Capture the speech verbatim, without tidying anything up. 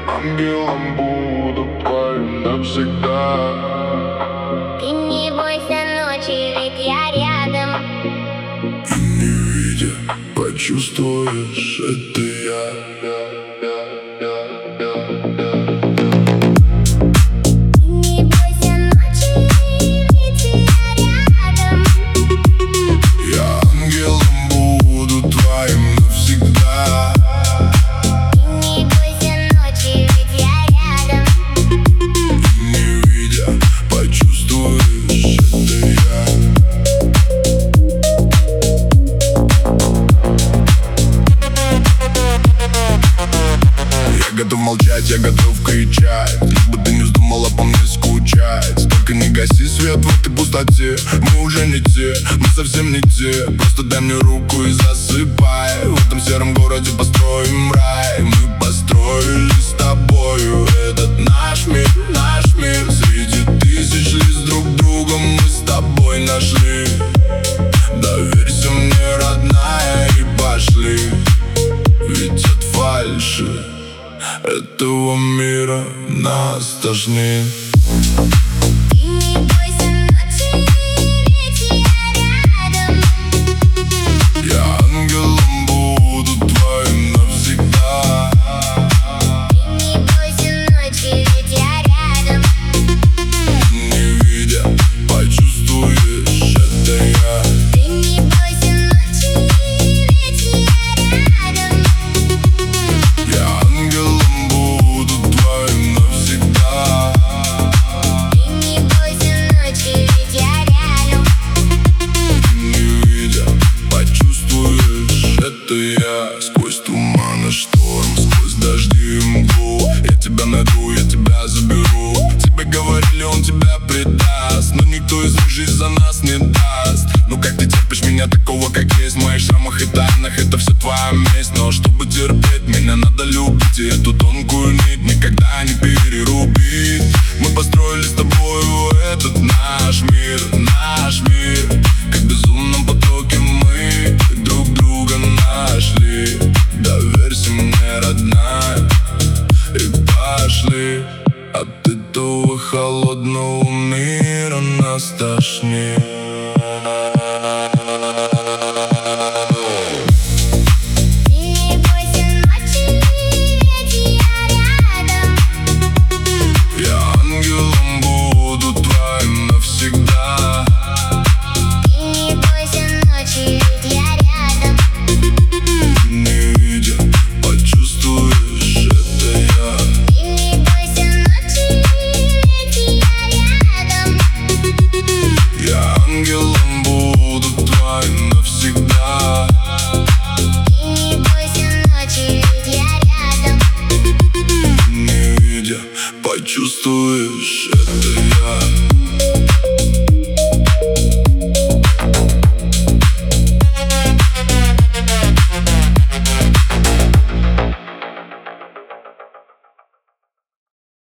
ангелом буду твоим навсегда. Ты не бойся ночи, ведь я рядом. И не видя, почувствуешь, это я. Готов молчать, я готов кричать, лишь бы ты не вздумала по мне скучать. Только не гаси свет в этой пустоте. Мы уже не те, мы совсем не те. Просто дай мне руку и засыпай. В этом сером городе построим рай. Мы построили с тобою этот наш мир, наш мир. Среди тысяч лиц друг друга мы с тобой нашли. Доверься мне, родная, и пошли. Ведь от фальши этого мира нас тошнит. Ты не бойся ночи, ведь я рядом. Я ангелом буду твоим навсегда. Ты не бойся ночи, ведь я рядом. Не видя, почувствуешь, это я. Ты не бойся ночи, ведь я рядом. Я ангелом сквозь туман и шторм, сквозь дожди и мглу. Я тебя найду, я тебя заберу. Тебе говорили, он тебя предаст, но никто из них жизнь за нас не даст. Ну как ты терпишь меня такого, как есть? В моих шрамах и тайнах это все твоя месть. Но чтобы терпеть, меня надо любить, и эту тонкую нить никогда не перерубить. Мы построили с тобою этот наш мир, наш мир. Как в безумном потоке мы друг друга нашли. Доверься мне, родная, и пошли. От этого холодного мира нас тошнит. Ангелом буду твоим навсегда. Ты не бойся ночи, ведь я рядом. Не видя, почувствуешь.